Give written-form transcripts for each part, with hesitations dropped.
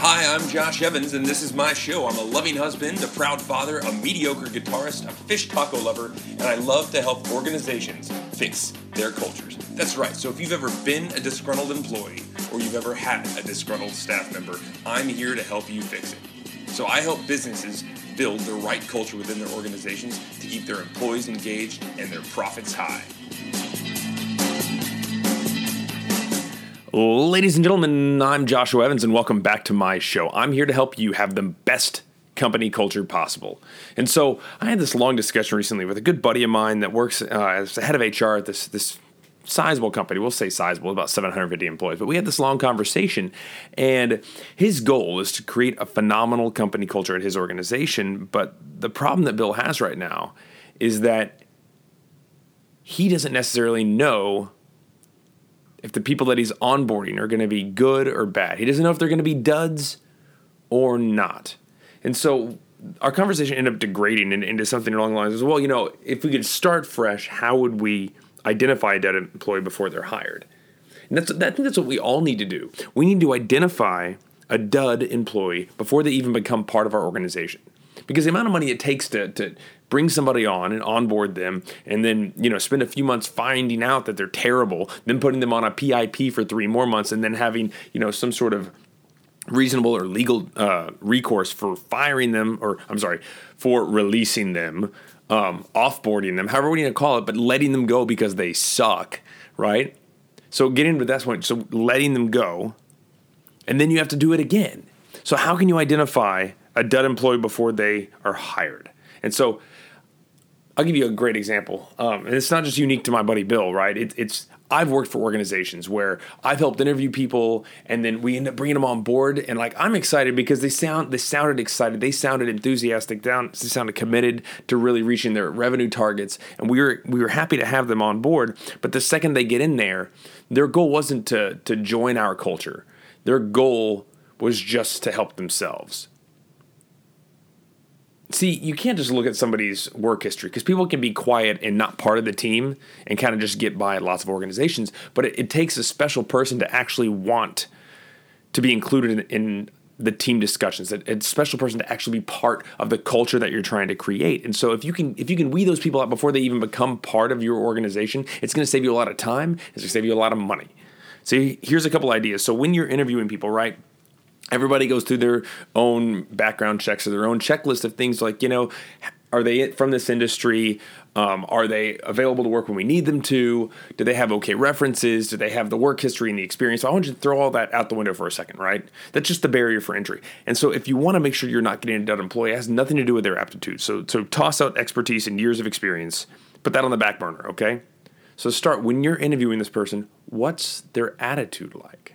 Hi, I'm Josh Evans, and this is my show. I'm a loving husband, a proud father, a mediocre guitarist, a fish taco lover, and I love to help organizations fix their cultures. That's right. So if you've ever been a disgruntled employee or you've ever had a disgruntled staff member, I'm here to help you fix it. So I help businesses build the right culture within their organizations to keep their employees engaged and their profits high. Ladies and gentlemen, I'm Joshua Evans, and welcome back to my show. I'm here to help you have the best company culture possible. And so I had this long discussion recently with a good buddy of mine that works as the head of HR at this sizable company. We'll say sizable, about 750 employees. But we had this long conversation, and his goal is to create a phenomenal company culture at his organization. But the problem that Bill has right now is that he doesn't necessarily know if the people that he's onboarding are going to be good or bad. He doesn't know if they're going to be duds or not. And so our conversation ended up degrading into something along the lines of, well, you know, if we could start fresh, how would we identify a dud employee before they're hired? And I think that's what we all need to do. We need to identify a dud employee before they even become part of our organization. Because the amount of money it takes to bring somebody on and onboard them and then, you know, spend a few months finding out that they're terrible, then putting them on a PIP for 3 more months and then having, you know, some sort of reasonable or legal recourse for firing them, for releasing them, offboarding them, however you want to call it, but letting them go because they suck, right? So getting into that point, so letting them go, and then you have to do it again. So how can you identify a dud employee before they are hired? And so I'll give you a great example. And it's not just unique to my buddy Bill, right? I've worked for organizations where I've helped interview people, and then we end up bringing them on board. And like, I'm excited because they sounded excited. They sounded enthusiastic. They sounded committed to really reaching their revenue targets. And we were happy to have them on board. But the second they get in there, their goal wasn't to join our culture. Their goal was just to help themselves. See, you can't just look at somebody's work history because people can be quiet and not part of the team and kind of just get by at lots of organizations. But it takes a special person to actually want to be included in the team discussions, a special person to actually be part of the culture that you're trying to create. And so if you can weed those people out before they even become part of your organization, it's going to save you a lot of time. It's going to save you a lot of money. So here's a couple ideas. So when you're interviewing people, right? Everybody goes through their own background checks or their own checklist of things like, you know, are they from this industry? Are they available to work when we need them to? Do they have okay references? Do they have the work history and the experience? So I want you to throw all that out the window for a second, right? That's just the barrier for entry. And so if you want to make sure you're not getting a dud employee, it has nothing to do with their aptitude. So toss out expertise and years of experience. Put that on the back burner, okay? So start when you're interviewing this person, what's their attitude like?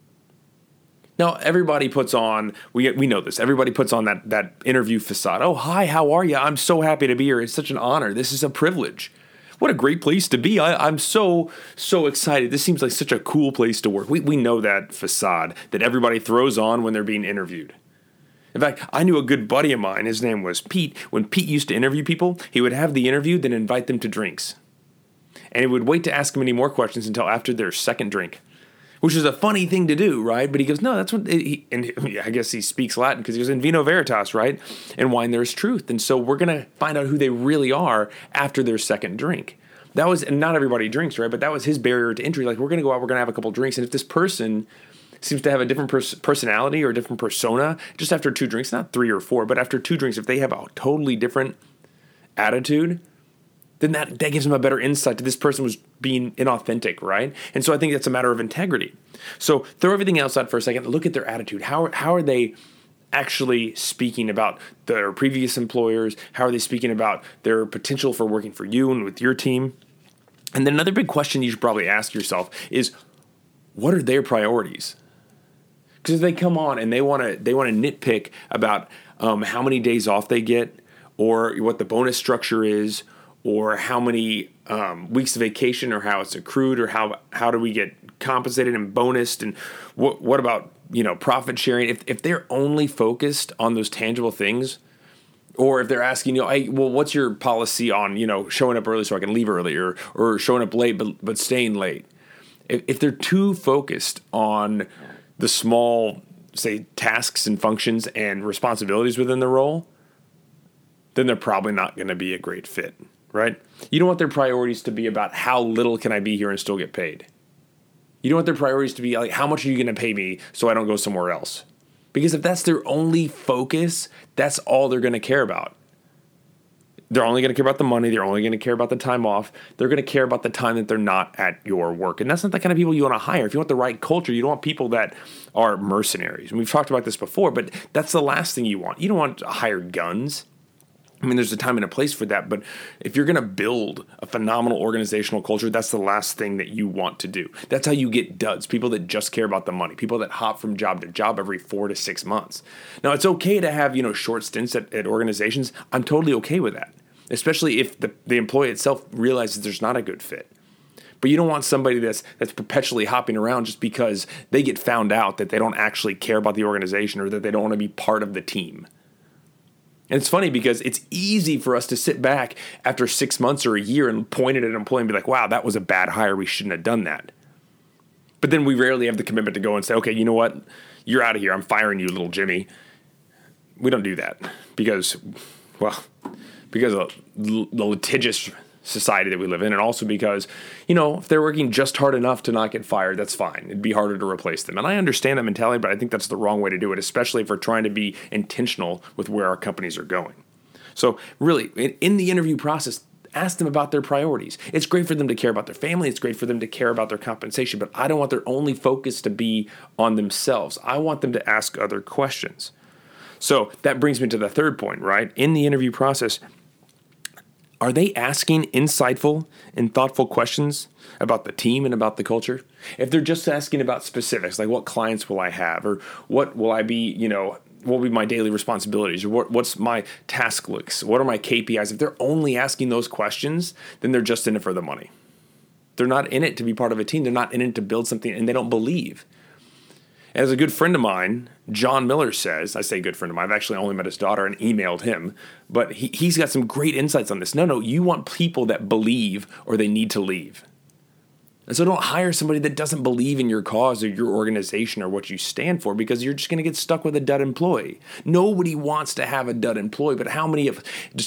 Now, everybody puts on, we know this, everybody puts on that interview facade. Oh, hi, how are you? I'm so happy to be here. It's such an honor. This is a privilege. What a great place to be. I'm so excited. This seems like such a cool place to work. We know that facade that everybody throws on when they're being interviewed. In fact, I knew a good buddy of mine. His name was Pete. When Pete used to interview people, he would have the interview, then invite them to drinks. And he would wait to ask them any more questions until after their second drink. Which is a funny thing to do, right? But he goes, no, that's what, and I guess he speaks Latin because he goes, in vino veritas, right? In wine there is truth. And so we're going to find out who they really are after their second drink. That was, and not everybody drinks, right? But that was his barrier to entry. Like, we're going to go out, we're going to have a couple drinks. And if this person seems to have a different personality or a different persona, just after 2 drinks, not 3 or 4, but after 2 drinks, if they have a totally different attitude, then that gives them a better insight to this person was being inauthentic, right? And so I think that's a matter of integrity. So throw everything else out for a second. Look at their attitude. How are they actually speaking about their previous employers? How are they speaking about their potential for working for you and with your team? And then another big question you should probably ask yourself is, what are their priorities? Because if they come on and they want to nitpick about how many days off they get, or what the bonus structure is, or how many weeks of vacation, or how it's accrued, or how do we get compensated and bonused, and what about, you know, profit sharing? If they're only focused on those tangible things, or if they're asking, you know, hey, well, what's your policy on, you know, showing up early so I can leave early, or showing up late but staying late? If they're too focused on the small say, tasks and functions and responsibilities within the role, then they're probably not going to be a great fit, right? You don't want their priorities to be about how little can I be here and still get paid. You don't want their priorities to be like, how much are you going to pay me so I don't go somewhere else? Because if that's their only focus, that's all they're going to care about. They're only going to care about the money. They're only going to care about the time off. They're going to care about the time that they're not at your work. And that's not the kind of people you want to hire. If you want the right culture, you don't want people that are mercenaries. And we've talked about this before, but that's the last thing you want. You don't want hired guns. I mean, there's a time and a place for that, but if you're going to build a phenomenal organizational culture, that's the last thing that you want to do. That's how you get duds, people that just care about the money, people that hop from job to job every 4 to 6 months. Now, it's okay to have, short stints at organizations. I'm totally okay with that, especially if the employee itself realizes there's not a good fit. But you don't want somebody that's perpetually hopping around just because they get found out that they don't actually care about the organization or that they don't want to be part of the team. And it's funny because it's easy for us to sit back after 6 months or a year and point at an employee and be like, wow, that was a bad hire. We shouldn't have done that. But then we rarely have the commitment to go and say, okay, you know what? You're out of here. I'm firing you, little Jimmy. We don't do that because of the litigious society that we live in, and also because, if they're working just hard enough to not get fired, that's fine. It'd be harder to replace them. And I understand that mentality, but I think that's the wrong way to do it, especially if we're trying to be intentional with where our companies are going. So really, in the interview process, ask them about their priorities. It's great for them to care about their family. It's great for them to care about their compensation, but I don't want their only focus to be on themselves. I want them to ask other questions. So that brings me to the third point, right? In the interview process, are they asking insightful and thoughtful questions about the team and about the culture? If they're just asking about specifics, like what clients will I have, or what will I be, what will be my daily responsibilities, or what's my task looks, what are my KPIs? If they're only asking those questions, then they're just in it for the money. They're not in it to be part of a team. They're not in it to build something, and they don't believe. As a good friend of mine, John Miller says, I say good friend of mine, I've actually only met his daughter and emailed him, but he's got some great insights on this. No, you want people that believe or they need to leave. And so don't hire somebody that doesn't believe in your cause or your organization or what you stand for, because you're just going to get stuck with a dud employee. Nobody wants to have a dud employee, but how many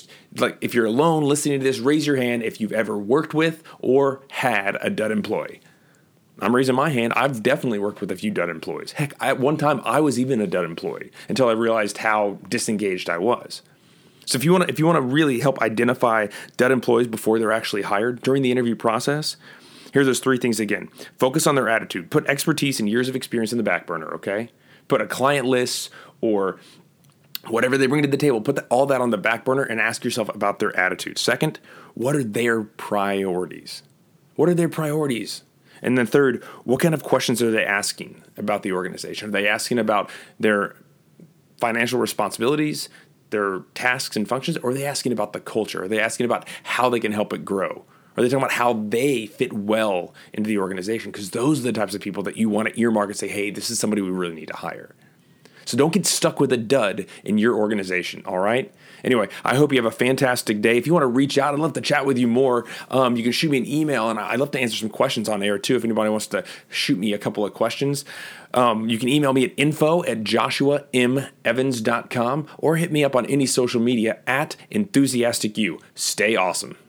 if you're alone listening to this, raise your hand if you've ever worked with or had a dud employee. I'm raising my hand. I've definitely worked with a few dud employees. Heck, at one time I was even a dud employee until I realized how disengaged I was. So if you want to really help identify dud employees before they're actually hired during the interview process, here's those 3 things again. Focus on their attitude. Put expertise and years of experience in the back burner, okay? Put a client list or whatever they bring to the table, put all that on the back burner and ask yourself about their attitude. Second, what are their priorities? What are their priorities? And then third, what kind of questions are they asking about the organization? Are they asking about their financial responsibilities, their tasks and functions, or are they asking about the culture? Are they asking about how they can help it grow? Are they talking about how they fit well into the organization? Because those are the types of people that you want to earmark and say, hey, this is somebody we really need to hire. So don't get stuck with a dud in your organization, all right? Anyway, I hope you have a fantastic day. If you want to reach out, I'd love to chat with you more. You can shoot me an email, and I'd love to answer some questions on air, too, if anybody wants to shoot me a couple of questions. You can email me at info@joshuamevans.com or hit me up on any social media @EnthusiasticU. Stay awesome.